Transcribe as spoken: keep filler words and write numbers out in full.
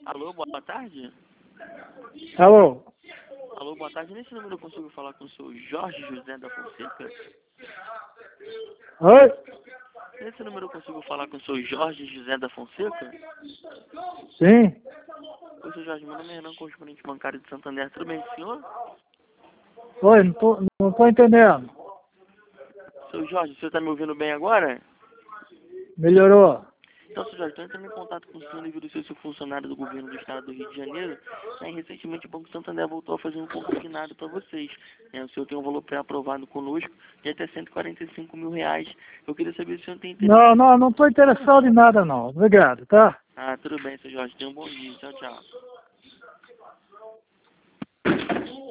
Alô, boa tarde. Alô? Alô, boa tarde. Nesse número eu consigo falar com o senhor Jorge José da Fonseca? Oi? Nesse número eu consigo falar com o senhor Jorge José da Fonseca? Sim? Oi, senhor Jorge, meu nome é Renan, correspondente bancário de Santander. Tudo bem, senhor? Oi, não tô, não tô entendendo. Senhor Jorge, o senhor está me ouvindo bem agora? Melhorou? Então, senhor Jorge, estou entrando em contato com o senhor devido ao ser seu funcionário do governo do estado do Rio de Janeiro. Né, e recentemente o Banco Santander voltou a fazer um consignado para vocês. Né, o senhor tem um valor pré-aprovado conosco de até cento e quarenta e cinco mil reais. Eu queria saber se o senhor tem interesse. Não, não, não tô interessado em nada não. Obrigado, tá? Ah, tudo bem, senhor Jorge. Tenha um bom dia. Tchau, tchau.